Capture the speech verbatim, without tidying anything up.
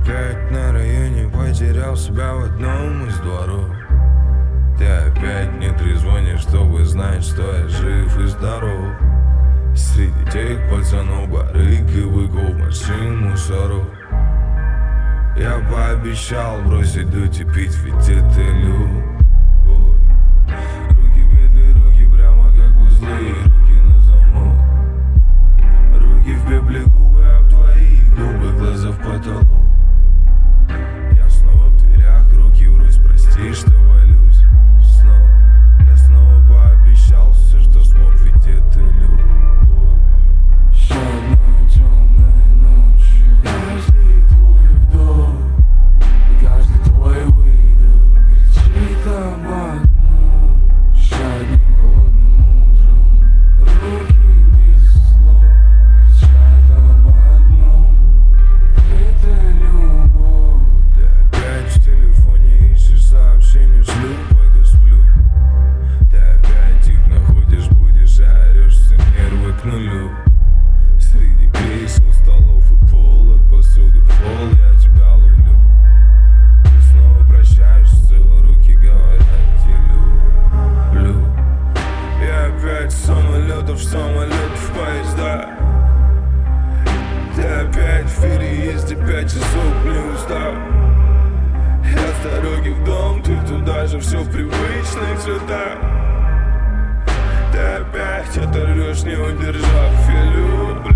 опять на районе потерял себя в одном из дворов. Ты опять не трезвонишь, чтобы знать, что я жив и здоров. Среди тех пацанов, барыг и быков, машин, мусоров. Я пообещал бросить дуть и пить, ведь это любовь. Руки петли, руки прямо как узлы, руки на замок. Руки в пепле, губы об твои губы, глаза в потолок. Я снова в дверях, руки врозь, прости, что валюсь снова. Я снова пообещал все, что смог, ведь это любовь. Еще одной темной ночью каждый твой вдох и каждый твой выдох кричит об одном. Еще одним холодным утром руки без слов кричат об одном. Это любовь. Ты опять в телефоне ищешь сообщения, шлю, пока сплю. Ты опять их находишь, будешь, а орешь, все нервы к нулю. Среди кресел, столов и полок, посуды в пол я тебя ловлю. Ты снова прощаешься, руки говорят, я люблю. Я опять с самолетов, самолетов, поезда. Ты опять в переезде, пять часов не устал. Я с дороги в дом, ты туда же, все в привычных цветах. Ты опять оторвешь, не удержав, я люблю.